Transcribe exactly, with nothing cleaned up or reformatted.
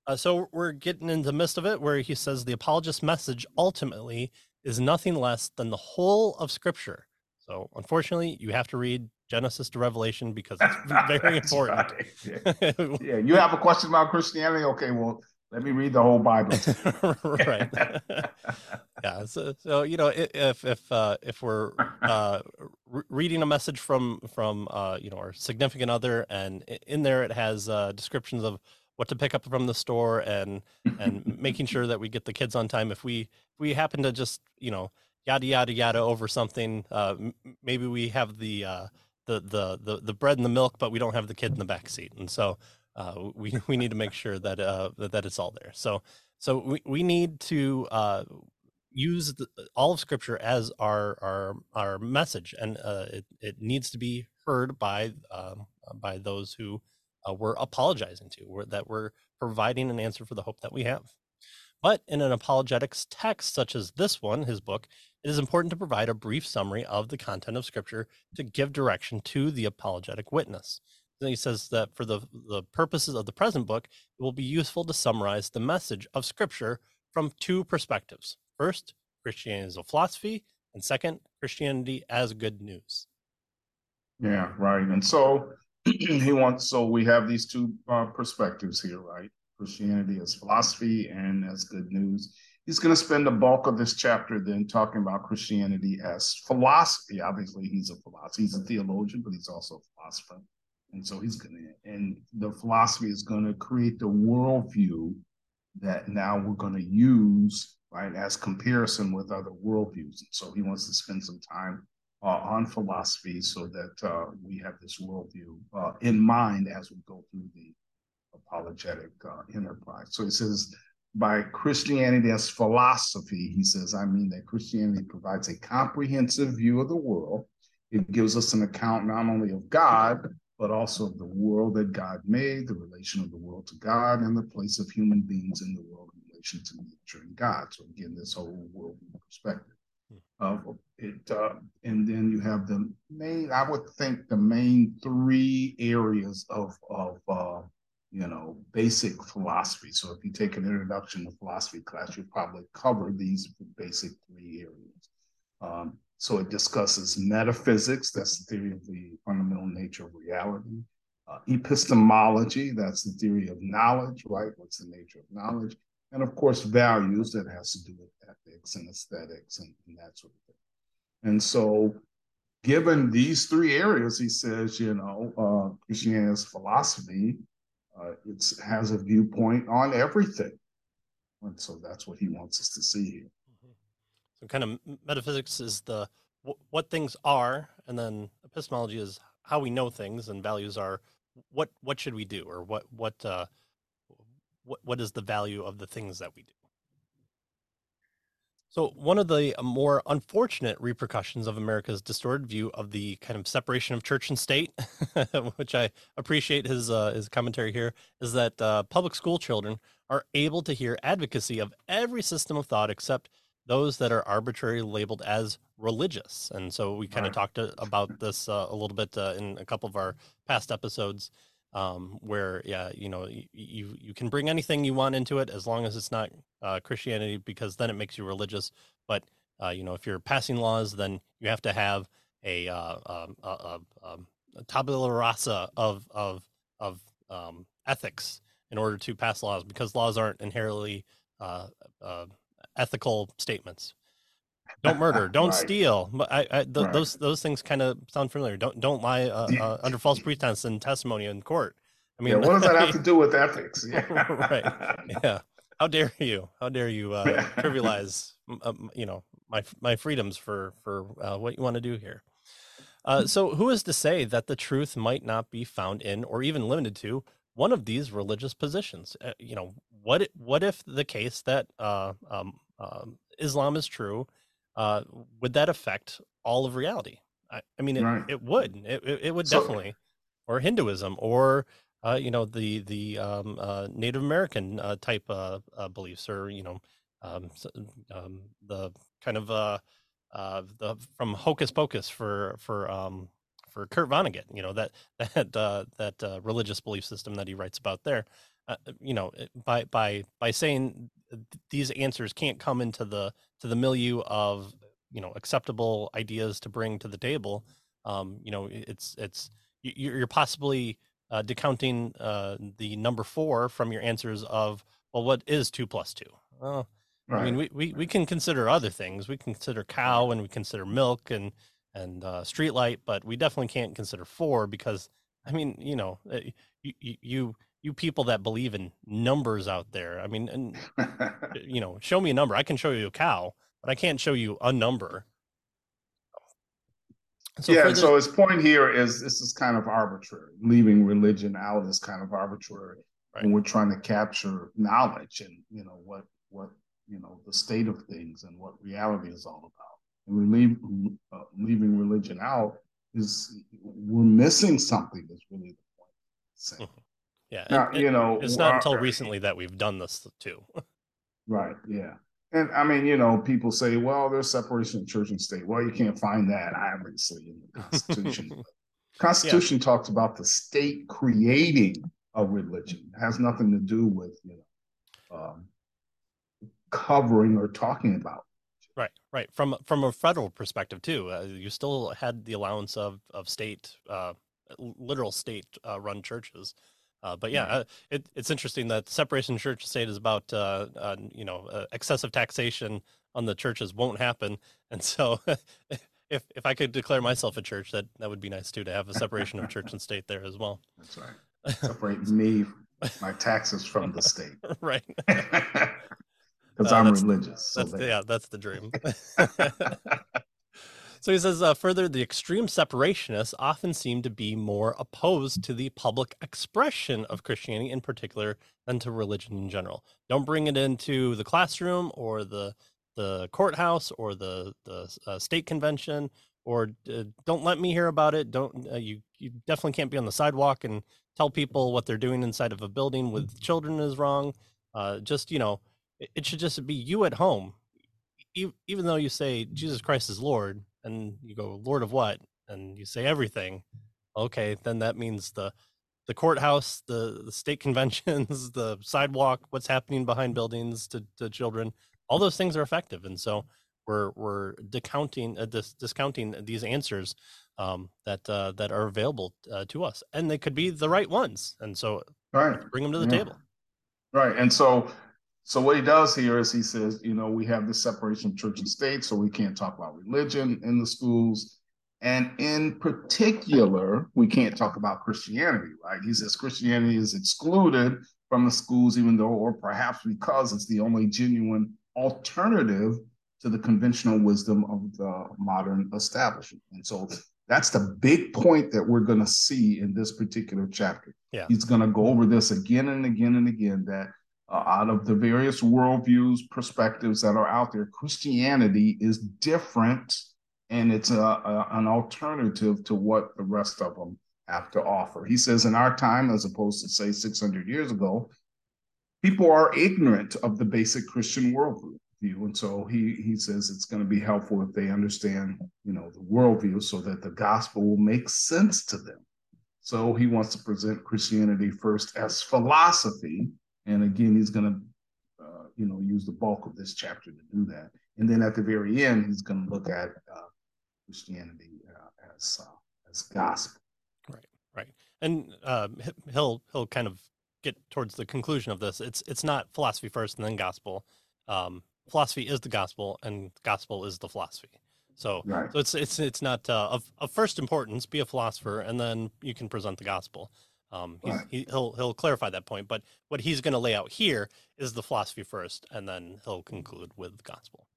Uh, so we're getting in the midst of it where he says the apologist's message ultimately is nothing less than the whole of Scripture. So unfortunately, you have to read Genesis to Revelation because it's very That's important. right. Yeah. Yeah. You have a question about Christianity? Okay, well, let me read the whole Bible to you. Right. Yeah. So, so you know, i- if if uh, if we're uh, re- reading a message from from uh, you know our significant other, and i- in there it has uh, descriptions of what to pick up from the store, and and making sure that we get the kids on time. If we if we happen to just you know yada yada yada over something, uh, m- maybe we have the uh, the the the the bread and the milk, but we don't have the kid in the back seat, and so uh, we we need to make sure that uh, that, that it's all there. So so we, we need to uh, use the, all of Scripture as our our our message, and uh, it it needs to be heard by um, by those who uh, we're apologizing to, or that we're providing an answer for the hope that we have. But in an apologetics text such as this one, his book, it is important to provide a brief summary of the content of Scripture to give direction to the apologetic witness. Then he says that for the, the purposes of the present book, it will be useful to summarize the message of Scripture from two perspectives. First, Christianity as a philosophy, and second, Christianity as good news. Yeah, right. And so he wants, so we have these two uh, perspectives here, right? Christianity as philosophy and as good news. He's going to spend the bulk of this chapter then talking about Christianity as philosophy. Obviously, he's a philosopher, he's a theologian, but he's also a philosopher. And so he's going to, and the philosophy is going to create the worldview that now we're going to use, right, as comparison with other worldviews. And so he wants to spend some time uh, on philosophy so that uh, we have this worldview uh, in mind as we go through the apologetic uh, enterprise. So he says, by Christianity as philosophy, he says, I mean that Christianity provides a comprehensive view of the world. It gives us an account not only of God, but also of the world that God made, the relation of the world to God, and the place of human beings in the world in relation to nature and God. So again, this whole world perspective of it. Uh, and then you have the main, I would think the main three areas of, of uh, you know, basic philosophy. So if you take an introduction to philosophy class, you'll probably cover these basic three areas. Um, so it discusses metaphysics, that's the theory of the fundamental nature of reality. Uh, epistemology, that's the theory of knowledge, right? What's the nature of knowledge? And of course, values, that has to do with ethics and aesthetics and, and that sort of thing. And so, given these three areas, he says, you know, uh, Christianity's philosophy, uh, it has a viewpoint on everything. And so that's what he wants us to see here. Mhm. So, kind of metaphysics is the what things are, and then epistemology is how we know things, and values are what what should we do, or what what uh, what what is the value of the things that we do. So, one of the more unfortunate repercussions of America's distorted view of the kind of separation of church and state, which I appreciate his uh, his commentary here, is that uh, public school children are able to hear advocacy of every system of thought except those that are arbitrarily labeled as religious. And so, we kind of Right. talked uh, about this uh, a little bit uh, in a couple of our past episodes, um, where yeah, you know, you, you you can bring anything you want into it as long as it's not uh, Christianity, because then it makes you religious. But uh, you know, if you're passing laws, then you have to have a, uh, um, a, a, um, a tabula rasa of of of um, ethics in order to pass laws, because laws aren't inherently uh, uh, ethical statements. Don't murder, don't Right. steal. I, I th- Right. those those things kind of sound familiar. Don't don't lie uh, uh, under false pretense in testimony in court. I Yeah. mean, What does that have to do with ethics? right? Yeah. Yeah. How dare you? How dare you uh, trivialize, um, you know, my my freedoms for for uh, what you want to do here? Uh, so, who is to say that the truth might not be found in, or even limited to, one of these religious positions? Uh, you know, what what if the case that uh, um, um, Islam is true? Uh, would that affect all of reality? I, I mean, it Right. it would. It it, it would So, definitely, or Hinduism, or uh, you know, the the um, uh, Native American uh, type uh, uh, beliefs, or you know, um, um, the kind of uh, uh, the from Hocus Pocus for for um, for Kurt Vonnegut, you know, that that uh, that uh, religious belief system that he writes about there. uh, you know, it- by by by saying th- these answers can't come into the to the milieu of, you know, acceptable ideas to bring to the table. Um, you know, it's it's you- you're you're possibly uh, decounting uh, the number four from your answers of, well, what is two plus two? Well, I mean, Right, we, we, we right, can consider other things. We can consider right. cow and we consider milk and and uh, street light, but we definitely can't consider four because, I mean, you know, uh, you you you you people that believe in numbers out there. I mean, and you know, show me a number. I can show you a cow, but I can't show you a number. So Yeah, and further, so his point here is this is kind of arbitrary. Leaving religion out is kind of arbitrary right? when we're trying to capture knowledge and you know what what you know the state of things and what reality is all about. And we leave uh, leaving religion out is we're missing something. Is really the point. Saying. Mhm. Yeah, and Now it, you it's know, not until our, recently that we've done this too. right? Yeah. And I mean, you know, people say, well, there's separation of church and state. Well, you can't find that obviously in the Constitution. Yeah, Constitution talks about the state creating a religion. It has nothing to do with you know um, covering or talking about. right, right. From from a federal perspective too, uh, you still had the allowance of of state, uh, literal state uh, run churches. Uh, but yeah, Right. uh, it, it's interesting that separation of church and state is about uh, uh, you know uh, excessive taxation on the churches won't happen, and so if if I could declare myself a church, that that would be nice too to have a separation of church and state there as well. That's right. Separate me, my taxes from the state, Right. because Uh, I'm that's religious. So that's the, there. yeah, that's the dream. So he says, uh, further, the extreme separationists often seem to be more opposed to the public expression of Christianity in particular than to religion in general. Don't bring it into the classroom or the the courthouse or the the uh, state convention, or uh, don't let me hear about it. Don't uh, you you definitely can't be on the sidewalk and tell people what they're doing inside of a building with children is wrong. Uh, just you know, it, it should just be you at home, e- even though you say Jesus Christ is Lord, and you go Lord of what, and you say everything, okay, then that means the the courthouse, the the state conventions, the sidewalk, what's happening behind buildings to, to children, all those things are effective, and so we're we're discounting uh, dis- discounting these answers um, that uh, that are available uh, to us, and they could be the right ones, and so Right. let's bring them to the Yeah. table. Right. And so, so what he does here is he says, you know, we have this separation of church and state, so we can't talk about religion in the schools. And in particular, we can't talk about Christianity, right? He says Christianity is excluded from the schools, even though, or perhaps because it's the only genuine alternative to the conventional wisdom of the modern establishment. And so that's the big point that we're going to see in this particular chapter. Yeah. He's going to go over this again and again and again that uh, out of the various worldviews, perspectives that are out there, Christianity is different and it's a, a, an alternative to what the rest of them have to offer. He says in our time, as opposed to say six hundred years ago, people are ignorant of the basic Christian worldview. And so he, he says it's going to be helpful if they understand, you know, the worldview so that the gospel will make sense to them. So he wants to present Christianity first as philosophy. And again, he's going to, uh, you know, use the bulk of this chapter to do that. And then at the very end, he's going to look at uh, Christianity uh, as uh, as gospel. Right, right, and uh, he'll he'll kind of get towards the conclusion of this. It's it's not philosophy first and then gospel. Um, philosophy is the gospel, and gospel is the philosophy. So Right. so it's it's it's not uh, of of first importance. Be a philosopher, and then you can present the gospel. Um, he's, Right. he, he'll he'll clarify that point, but what he's going to lay out here is the philosophy first, and then he'll conclude with the gospel.